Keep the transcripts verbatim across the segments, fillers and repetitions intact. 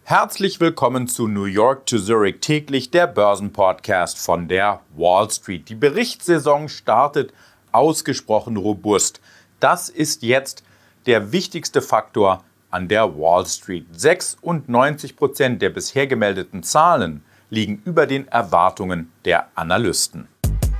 Herzlich willkommen zu New York to Zurich täglich, der Börsenpodcast von der Wall Street. Die Berichtssaison startet ausgesprochen robust. Das ist jetzt der wichtigste Faktor an der Wall Street. sechsundneunzig Prozent der bisher gemeldeten Zahlen liegen über den Erwartungen der Analysten.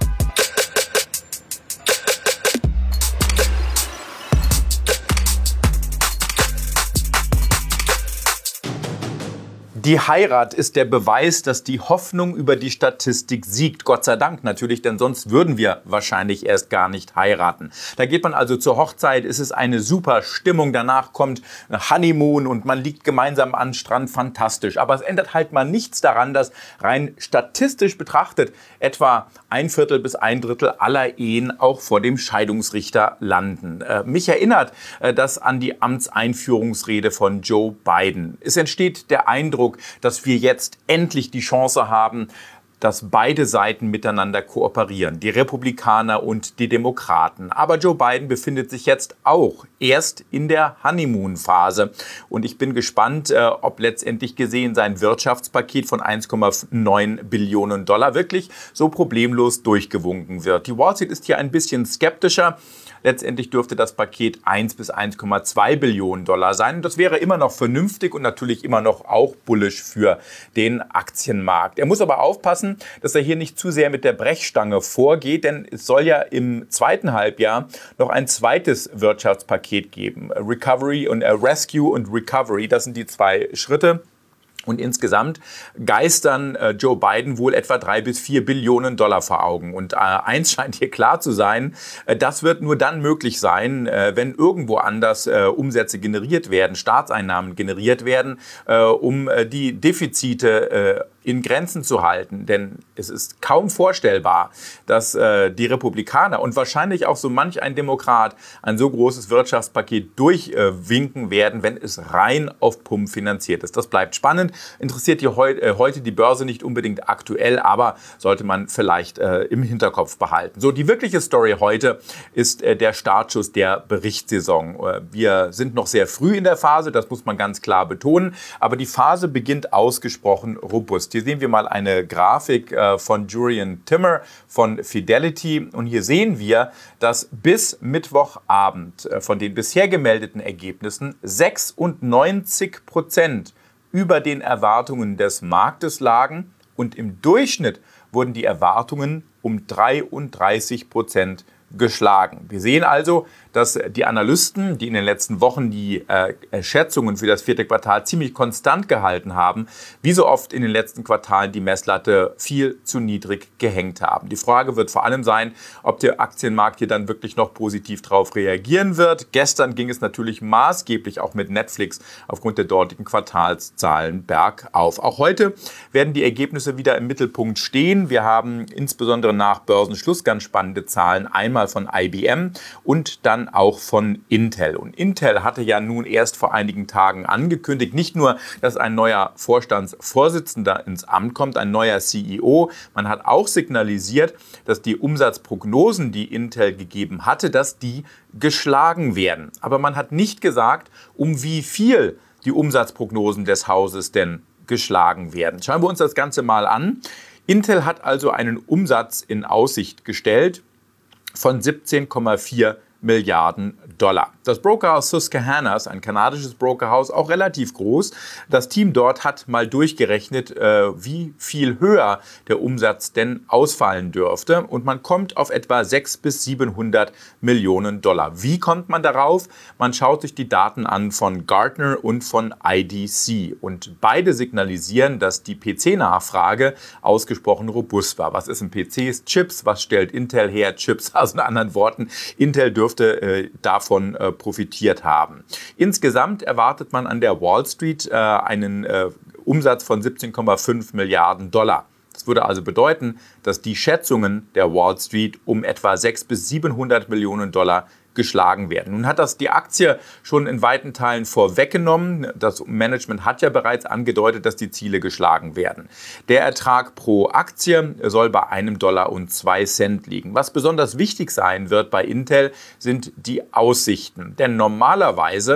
Die Heirat ist der Beweis, dass die Hoffnung über die Statistik siegt. Gott sei Dank natürlich, denn sonst würden wir wahrscheinlich erst gar nicht heiraten. Da geht man also zur Hochzeit, es ist eine super Stimmung, danach kommt Honeymoon und man liegt gemeinsam am Strand, fantastisch. Aber es ändert halt mal nichts daran, dass rein statistisch betrachtet etwa ein Viertel bis ein Drittel aller Ehen auch vor dem Scheidungsrichter landen. Äh, mich erinnert äh, das an die Amtseinführungsrede von Joe Biden. Es entsteht der Eindruck, dass wir jetzt endlich die Chance haben, dass beide Seiten miteinander kooperieren, die Republikaner und die Demokraten. Aber Joe Biden befindet sich jetzt auch erst in der Honeymoon-Phase. Und ich bin gespannt, äh, ob letztendlich gesehen sein Wirtschaftspaket von eins Komma neun Billionen Dollar wirklich so problemlos durchgewunken wird. Die Wall Street ist hier ein bisschen skeptischer. Letztendlich dürfte das Paket eins bis eins Komma zwei Billionen Dollar sein. Und das wäre immer noch vernünftig und natürlich immer noch auch bullish für den Aktienmarkt. Er muss aber aufpassen, dass er hier nicht zu sehr mit der Brechstange vorgeht, denn es soll ja im zweiten Halbjahr noch ein zweites Wirtschaftspaket geben. Recovery und äh, Rescue und Recovery, das sind die zwei Schritte. Und insgesamt geistern äh, Joe Biden wohl etwa drei bis vier Billionen Dollar vor Augen. Und äh, eins scheint hier klar zu sein, äh, das wird nur dann möglich sein, äh, wenn irgendwo anders äh, Umsätze generiert werden, Staatseinnahmen generiert werden, äh, um äh, die Defizite äh, in Grenzen zu halten. Denn es ist kaum vorstellbar, dass äh, die Republikaner und wahrscheinlich auch so manch ein Demokrat ein so großes Wirtschaftspaket durchwinken äh, werden, wenn es rein auf Pump finanziert ist. Das bleibt spannend. Interessiert die heu äh, heute die Börse nicht unbedingt aktuell, aber sollte man vielleicht äh, im Hinterkopf behalten. So, die wirkliche Story heute ist äh, der Startschuss der Berichtssaison. Äh, wir sind noch sehr früh in der Phase, das muss man ganz klar betonen, aber die Phase beginnt ausgesprochen robust. Hier sehen wir mal eine Grafik äh, von Jurrien Timmer von Fidelity und hier sehen wir, dass bis Mittwochabend äh, von den bisher gemeldeten Ergebnissen sechsundneunzig Prozent über den Erwartungen des Marktes lagen und im Durchschnitt wurden die Erwartungen um dreiunddreißig Prozent geschlagen. Wir sehen also, dass die Analysten, die in den letzten Wochen die äh, Schätzungen für das vierte Quartal ziemlich konstant gehalten haben, wie so oft in den letzten Quartalen die Messlatte viel zu niedrig gehängt haben. Die Frage wird vor allem sein, ob der Aktienmarkt hier dann wirklich noch positiv drauf reagieren wird. Gestern ging es natürlich maßgeblich auch mit Netflix aufgrund der dortigen Quartalszahlen bergauf. Auch heute werden die Ergebnisse wieder im Mittelpunkt stehen. Wir haben insbesondere nach Börsenschluss ganz spannende Zahlen, einmal von I B M und dann auch von Intel. Und Intel hatte ja nun erst vor einigen Tagen angekündigt, nicht nur, dass ein neuer Vorstandsvorsitzender ins Amt kommt, ein neuer C E O, man hat auch signalisiert, dass die Umsatzprognosen, die Intel gegeben hatte, dass die geschlagen werden. Aber man hat nicht gesagt, um wie viel die Umsatzprognosen des Hauses denn geschlagen werden. Schauen wir uns das Ganze mal an. Intel hat also einen Umsatz in Aussicht gestellt von siebzehn Komma vier Milliarden Dollar. Das Brokerhaus Susquehanna ist ein kanadisches Brokerhaus, auch relativ groß. Das Team dort hat mal durchgerechnet, äh, wie viel höher der Umsatz denn ausfallen dürfte. Und man kommt auf etwa sechshundert bis siebenhundert Millionen Dollar. Wie kommt man darauf? Man schaut sich die Daten an von Gartner und von I D C. Und beide signalisieren, dass die P C-Nachfrage ausgesprochen robust war. Was ist ein P C? Chips. Was stellt Intel her? Chips. Also in anderen Worten, Intel dürfte äh, davon äh, profitiert haben. Insgesamt erwartet man an der Wall Street äh, einen äh, Umsatz von siebzehn Komma fünf Milliarden Dollar. Das würde also bedeuten, dass die Schätzungen der Wall Street um etwa sechshundert bis siebenhundert Millionen Dollar geschlagen werden. Nun hat das die Aktie schon in weiten Teilen vorweggenommen. Das Management hat ja bereits angedeutet, dass die Ziele geschlagen werden. Der Ertrag pro Aktie soll bei einem Dollar und zwei Cent liegen. Was besonders wichtig sein wird bei Intel, sind die Aussichten. Denn normalerweise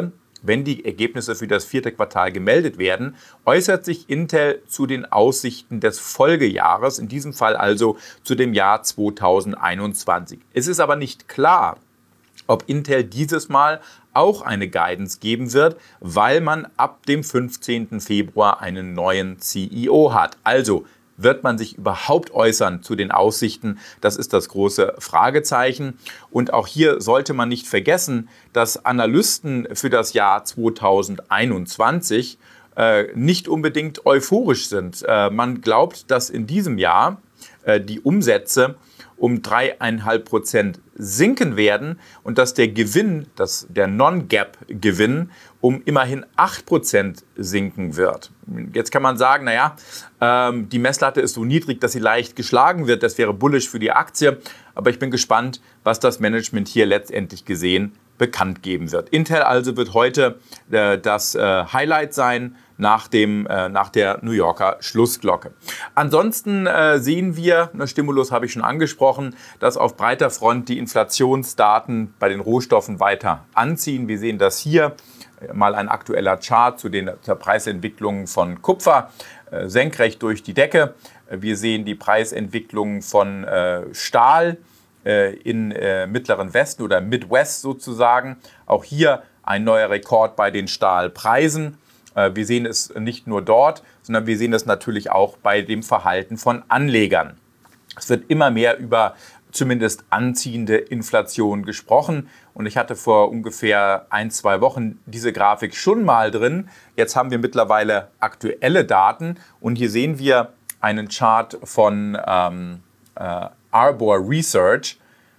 wenn die Ergebnisse für das vierte Quartal gemeldet werden, äußert sich Intel zu den Aussichten des Folgejahres, in diesem Fall also zu dem Jahr zweitausendeinundzwanzig. Es ist aber nicht klar, ob Intel dieses Mal auch eine Guidance geben wird, weil man ab dem fünfzehnten Februar einen neuen C E O hat. Also wird man sich überhaupt äußern zu den Aussichten? Das ist das große Fragezeichen. Und auch hier sollte man nicht vergessen, dass Analysten für das Jahr zweitausendeinundzwanzig äh, nicht unbedingt euphorisch sind. Äh, man glaubt, dass in diesem Jahr äh, die Umsätze um drei Komma fünf Prozent sinken werden und dass der Gewinn, dass der Non-Gap-Gewinn um immerhin acht Prozent sinken wird. Jetzt kann man sagen, naja, ähm, die Messlatte ist so niedrig, dass sie leicht geschlagen wird. Das wäre bullish für die Aktie. Aber ich bin gespannt, was das Management hier letztendlich gesehen bekannt geben wird. Intel also wird heute äh, das äh, Highlight sein nach, dem, äh, nach der New Yorker Schlussglocke. Ansonsten äh, sehen wir, ne, Stimulus habe ich schon angesprochen, dass auf breiter Front die Inflationsdaten bei den Rohstoffen weiter anziehen. Wir sehen das hier. Mal ein aktueller Chart zu den zur Preisentwicklung von Kupfer, äh, senkrecht durch die Decke. Wir sehen die Preisentwicklung von äh, Stahl äh, in äh, Mittleren Westen oder Midwest sozusagen. Auch hier ein neuer Rekord bei den Stahlpreisen. Äh, wir sehen es nicht nur dort, sondern wir sehen es natürlich auch bei dem Verhalten von Anlegern. Es wird immer mehr über zumindest anziehende Inflation gesprochen. Und ich hatte vor ungefähr ein, zwei Wochen diese Grafik schon mal drin. Jetzt haben wir mittlerweile aktuelle Daten. Und hier sehen wir einen Chart von ähm, äh, Arbor Research.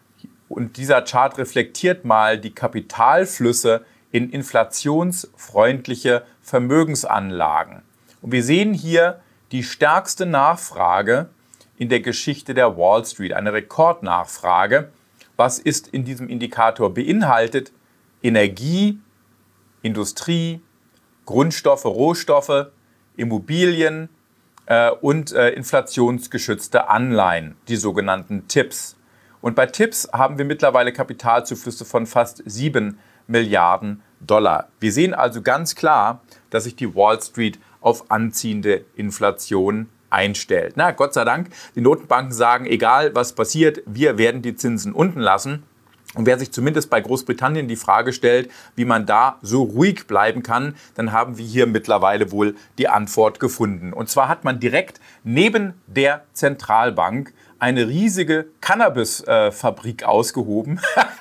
Und dieser Chart reflektiert mal die Kapitalflüsse in inflationsfreundliche Vermögensanlagen. Und wir sehen hier die stärkste Nachfrage in der Geschichte der Wall Street, eine Rekordnachfrage. Was ist in diesem Indikator beinhaltet? Energie, Industrie, Grundstoffe, Rohstoffe, Immobilien äh, und äh, inflationsgeschützte Anleihen, die sogenannten T I Ps. Und bei T I Ps haben wir mittlerweile Kapitalzuflüsse von fast sieben Milliarden Dollar. Wir sehen also ganz klar, dass sich die Wall Street auf anziehende Inflation einstellt. Na, Gott sei Dank, die Notenbanken sagen, egal was passiert, wir werden die Zinsen unten lassen. Und wer sich zumindest bei Großbritannien die Frage stellt, wie man da so ruhig bleiben kann, dann haben wir hier mittlerweile wohl die Antwort gefunden. Und zwar hat man direkt neben der Zentralbank eine riesige Cannabis-Fabrik ausgehoben.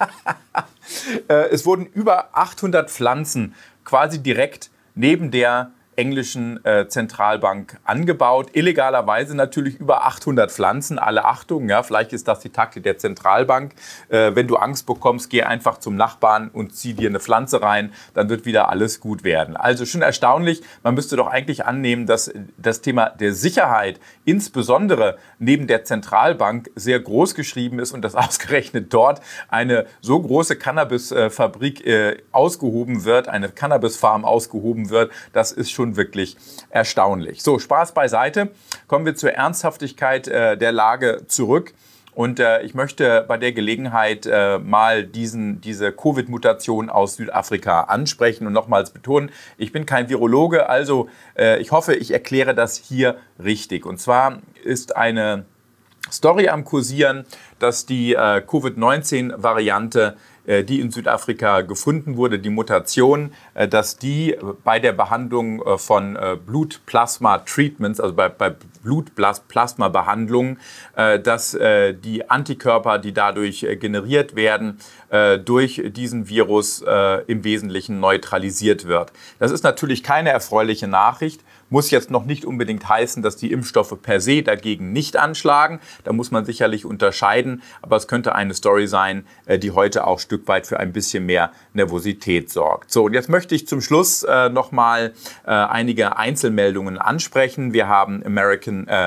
Es wurden über achthundert Pflanzen quasi direkt neben der englischen äh, Zentralbank angebaut. Illegalerweise natürlich über achthundert Pflanzen. Alle Achtung, ja, vielleicht ist das die Taktik der Zentralbank. Äh, wenn du Angst bekommst, geh einfach zum Nachbarn und zieh dir eine Pflanze rein, dann wird wieder alles gut werden. Also schon erstaunlich. Man müsste doch eigentlich annehmen, dass das Thema der Sicherheit insbesondere neben der Zentralbank sehr groß geschrieben ist und dass ausgerechnet dort eine so große Cannabis-Fabrik äh, ausgehoben wird, eine Cannabis-Farm ausgehoben wird. Das ist schon wirklich erstaunlich. So, Spaß beiseite. Kommen wir zur Ernsthaftigkeit äh, der Lage zurück. Und äh, ich möchte bei der Gelegenheit äh, mal diesen, diese Covid-Mutation aus Südafrika ansprechen und nochmals betonen, ich bin kein Virologe, also äh, ich hoffe, ich erkläre das hier richtig. Und zwar ist eine Story am Kursieren, dass die äh, Covid neunzehn Variante, äh, die in Südafrika gefunden wurde, die Mutation, äh, dass die bei der Behandlung äh, von äh, Blutplasma-Treatments, also bei, bei Blutplasma-Behandlungen, äh, dass äh, die Antikörper, die dadurch äh, generiert werden, äh, durch diesen Virus äh, im Wesentlichen neutralisiert wird. Das ist natürlich keine erfreuliche Nachricht. Muss jetzt noch nicht unbedingt heißen, dass die Impfstoffe per se dagegen nicht anschlagen. Da muss man sicherlich unterscheiden. Aber es könnte eine Story sein, die heute auch ein Stück weit für ein bisschen mehr Nervosität sorgt. So, und jetzt möchte ich zum Schluss äh, nochmal äh, einige Einzelmeldungen ansprechen. Wir haben American äh,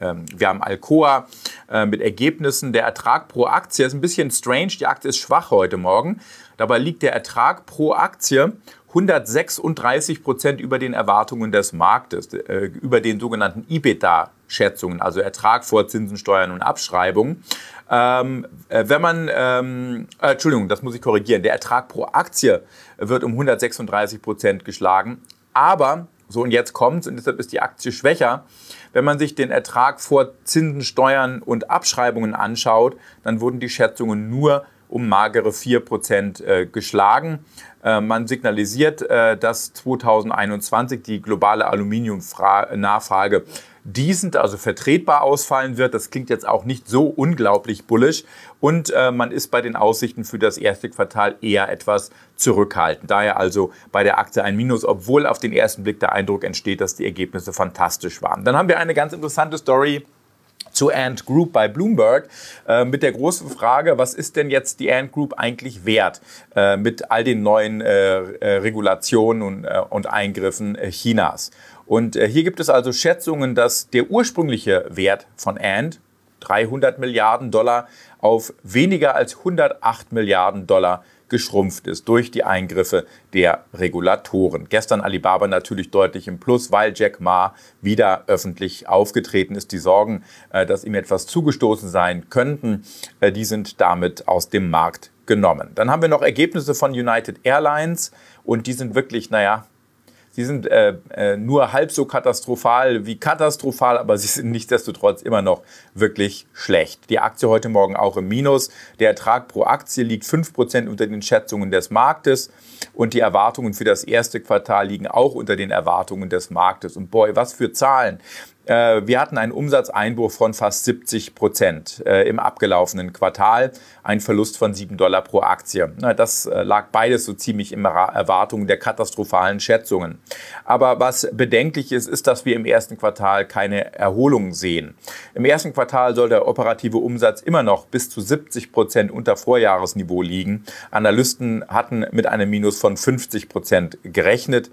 ähm, wir haben Alcoa äh, mit Ergebnissen. Der Ertrag pro Aktie ist ein bisschen strange. Die Aktie ist schwach heute Morgen. Dabei liegt der Ertrag pro Aktie hundertsechsunddreißig Prozent über den Erwartungen des Marktes, äh, über den sogenannten EBITDA-Schätzungen, also Ertrag vor Zinsen, Steuern und Abschreibungen. Ähm, äh, wenn man, ähm, äh, Entschuldigung, das muss ich korrigieren, der Ertrag pro Aktie wird um hundertsechsunddreißig Prozent geschlagen, aber, so und jetzt kommt's, und deshalb ist die Aktie schwächer, wenn man sich den Ertrag vor Zinsen, Steuern und Abschreibungen anschaut, dann wurden die Schätzungen nur um magere vier Prozent äh, geschlagen. Äh, man signalisiert, äh, dass zweitausendeinundzwanzig die globale Aluminiumnachfrage decent, also vertretbar ausfallen wird. Das klingt jetzt auch nicht so unglaublich bullish. Und äh, man ist bei den Aussichten für das erste Quartal eher etwas zurückhaltend. Daher also bei der Aktie ein Minus, obwohl auf den ersten Blick der Eindruck entsteht, dass die Ergebnisse fantastisch waren. Dann haben wir eine ganz interessante Story zu Ant Group bei Bloomberg äh, mit der großen Frage, was ist denn jetzt die Ant Group eigentlich wert äh, mit all den neuen äh, äh, Regulationen und, äh, und Eingriffen äh, Chinas. Und äh, hier gibt es also Schätzungen, dass der ursprüngliche Wert von Ant, dreihundert Milliarden Dollar, auf weniger als hundertacht Milliarden Dollar geschrumpft ist durch die Eingriffe der Regulatoren. Gestern Alibaba natürlich deutlich im Plus, weil Jack Ma wieder öffentlich aufgetreten ist. Die Sorgen, dass ihm etwas zugestoßen sein könnten, die sind damit aus dem Markt genommen. Dann haben wir noch Ergebnisse von United Airlines und die sind wirklich, naja, sie sind äh, äh, nur halb so katastrophal wie katastrophal, aber sie sind nichtsdestotrotz immer noch wirklich schlecht. Die Aktie heute Morgen auch im Minus. Der Ertrag pro Aktie liegt fünf Prozent unter den Schätzungen des Marktes und die Erwartungen für das erste Quartal liegen auch unter den Erwartungen des Marktes. Und boy, was für Zahlen! Wir hatten einen Umsatzeinbruch von fast siebzig Prozent im abgelaufenen Quartal, ein Verlust von sieben Dollar pro Aktie. Das lag beides so ziemlich in Erwartung der katastrophalen Schätzungen. Aber was bedenklich ist, ist, dass wir im ersten Quartal keine Erholung sehen. Im ersten Quartal soll der operative Umsatz immer noch bis zu siebzig Prozent unter Vorjahresniveau liegen. Analysten hatten mit einem Minus von fünfzig Prozent gerechnet.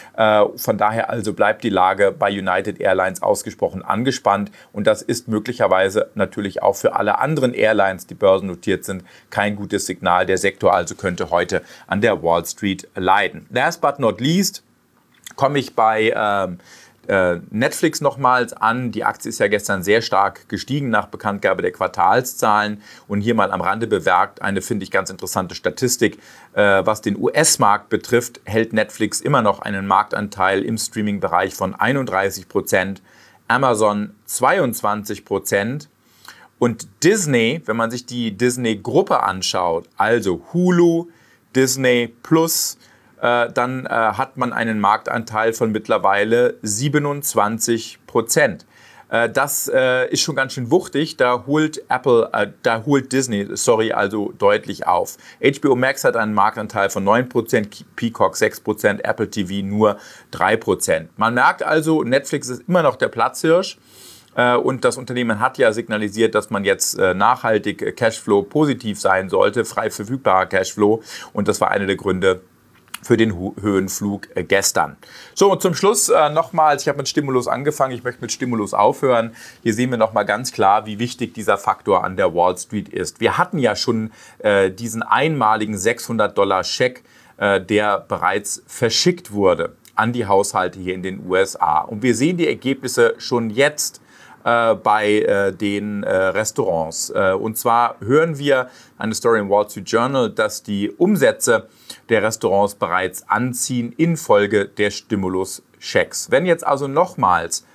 Von daher also bleibt die Lage bei United Airlines ausgesprochen angespannt und das ist möglicherweise natürlich auch für alle anderen Airlines, die börsennotiert sind, kein gutes Signal. Der Sektor also könnte heute an der Wall Street leiden. Last but not least komme ich bei ähm, äh, Netflix nochmals an. Die Aktie ist ja gestern sehr stark gestiegen nach Bekanntgabe der Quartalszahlen und hier mal am Rande bemerkt eine, finde ich, ganz interessante Statistik. Äh, was den U S-Markt betrifft, hält Netflix immer noch einen Marktanteil im Streaming-Bereich von einunddreißig Prozent. Amazon zweiundzwanzig Prozent und Disney, wenn man sich die Disney-Gruppe anschaut, also Hulu, Disney Plus, äh, dann äh, hat man einen Marktanteil von mittlerweile siebenundzwanzig Prozent. Äh, das äh, ist schon ganz schön wuchtig, da holt Apple, äh, da holt Disney, sorry, also deutlich auf. H B O Max hat einen Marktanteil von neun Prozent, Peacock sechs Prozent, Apple T V nur drei Prozent. Man merkt also, Netflix ist immer noch der Platzhirsch. Äh, und das Unternehmen hat ja signalisiert, dass man jetzt äh, nachhaltig äh, Cashflow positiv sein sollte, frei verfügbarer Cashflow. Und das war einer der Gründe für den Höhenflug gestern. So, und zum Schluss äh, nochmals, ich habe mit Stimulus angefangen, ich möchte mit Stimulus aufhören. Hier sehen wir nochmal ganz klar, wie wichtig dieser Faktor an der Wall Street ist. Wir hatten ja schon äh, diesen einmaligen sechshundert Dollar Scheck, äh, der bereits verschickt wurde an die Haushalte hier in den U S A. Und wir sehen die Ergebnisse schon jetzt äh, bei äh, den äh, Restaurants. Äh, und zwar hören wir eine Story im Wall Street Journal, dass die Umsätze der Restaurants bereits anziehen infolge der Stimulus-Schecks. Wenn jetzt also nochmals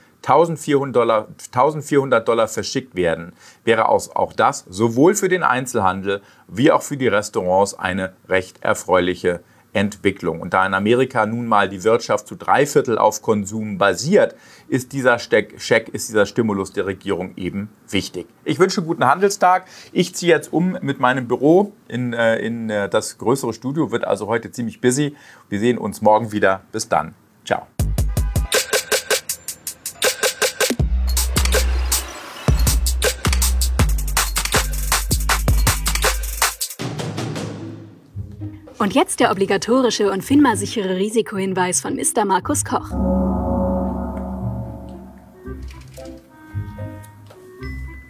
eintausendvierhundert Dollar verschickt werden, wäre auch das sowohl für den Einzelhandel wie auch für die Restaurants eine recht erfreuliche Entwicklung. Und da in Amerika nun mal die Wirtschaft zu drei Viertel auf Konsum basiert, ist dieser Scheck, ist dieser Stimulus der Regierung eben wichtig. Ich wünsche einen guten Handelstag. Ich ziehe jetzt um mit meinem Büro in, in das größere Studio, wird also heute ziemlich busy. Wir sehen uns morgen wieder. Bis dann. Ciao. Und jetzt der obligatorische und FINMA-sichere Risikohinweis von Mister Markus Koch.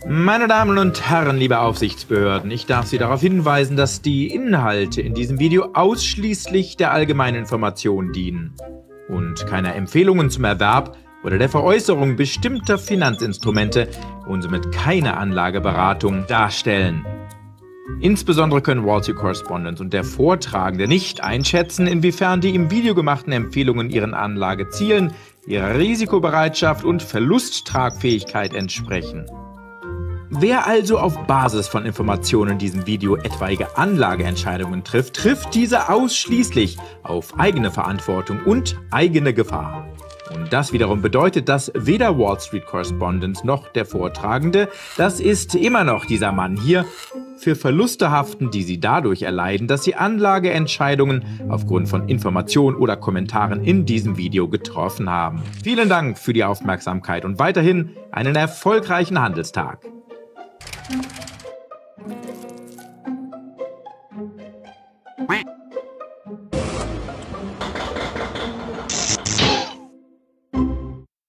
Meine Damen und Herren, liebe Aufsichtsbehörden, ich darf Sie darauf hinweisen, dass die Inhalte in diesem Video ausschließlich der allgemeinen Information dienen und keine Empfehlungen zum Erwerb oder der Veräußerung bestimmter Finanzinstrumente und somit keine Anlageberatung darstellen. Insbesondere können Wall Street Correspondent und der Vortragende nicht einschätzen, inwiefern die im Video gemachten Empfehlungen ihren Anlagezielen, ihrer Risikobereitschaft und Verlusttragfähigkeit entsprechen. Wer also auf Basis von Informationen in diesem Video etwaige Anlageentscheidungen trifft, trifft diese ausschließlich auf eigene Verantwortung und eigene Gefahr. Und das wiederum bedeutet, dass weder Wall Street Correspondent noch der Vortragende, das ist immer noch dieser Mann hier, für Verluste haften, die sie dadurch erleiden, dass sie Anlageentscheidungen aufgrund von Informationen oder Kommentaren in diesem Video getroffen haben. Vielen Dank für die Aufmerksamkeit und weiterhin einen erfolgreichen Handelstag.